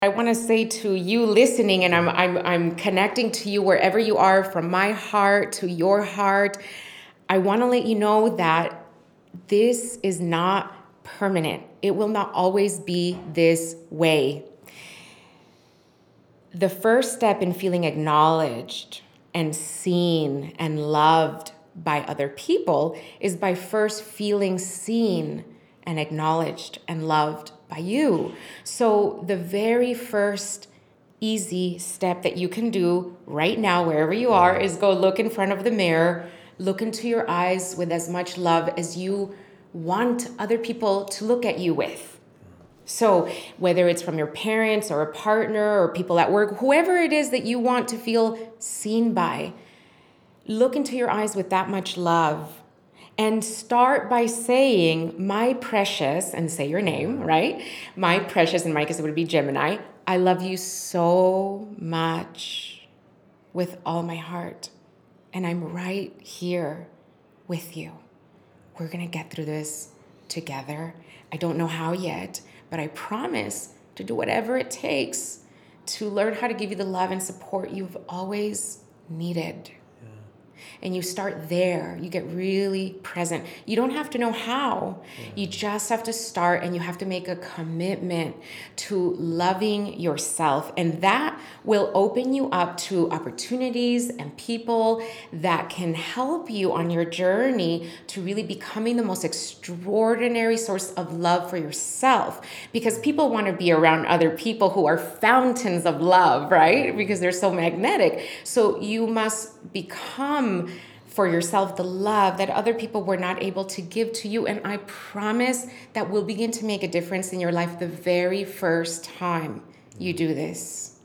I want to say to you listening, and I'm connecting to you wherever you are, from my heart to your heart. I want to let you know that this is not permanent. It will not always be this way. The first step in feeling acknowledged and seen and loved by other people is by first feeling seen and acknowledged and loved by you. So the very first easy step that you can do right now, wherever you are, is go look in front of the mirror, look into your eyes with as much love as you want other people to look at you with. So whether it's from your parents or a partner or people at work, whoever it is that you want to feel seen by, look into your eyes with that much love and start by saying, my precious, and say your name, right? My precious, in my case, it would be Gemini. I love you so much with all my heart. And I'm right here with you. We're going to get through this together. I don't know how yet, but I promise to do whatever it takes to learn how to give you the love and support you've always needed. And you start there. You get really present. You don't have to know how. You just have to start, and you have to make a commitment to loving yourself. And that will open you up to opportunities and people that can help you on your journey to really becoming the most extraordinary source of love for yourself. Because people want to be around other people who are fountains of love, right? Because they're so magnetic. So you must become for yourself the love that other people were not able to give to you. And I promise that will begin to make a difference in your life the very first time you do this.